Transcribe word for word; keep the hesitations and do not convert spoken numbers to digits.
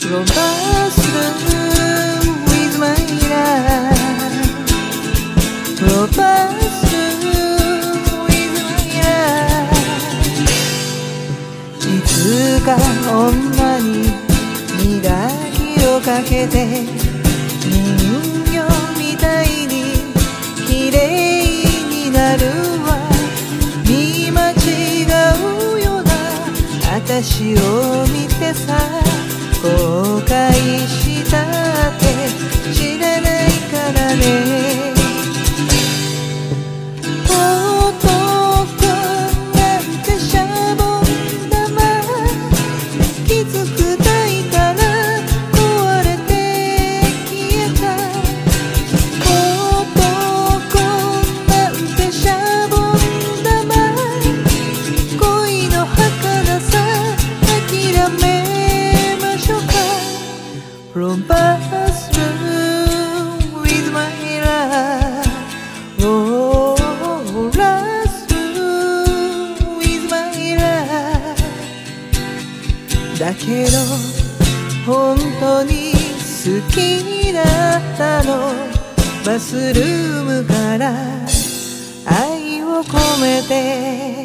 Robust with my love, Robust with my love。 いつか女に磨きをかけて人形みたいに綺麗になるわ。見間違うような私を見てさ、後悔したって知らないからね。男なんてシャボン玉、きつく抱いたら壊れて消えた。男なんてシャボン玉、恋の儚さ諦めRobust with my love, oh, robust with my love。 だけど本当に好きだったの。バスルームから愛を込めて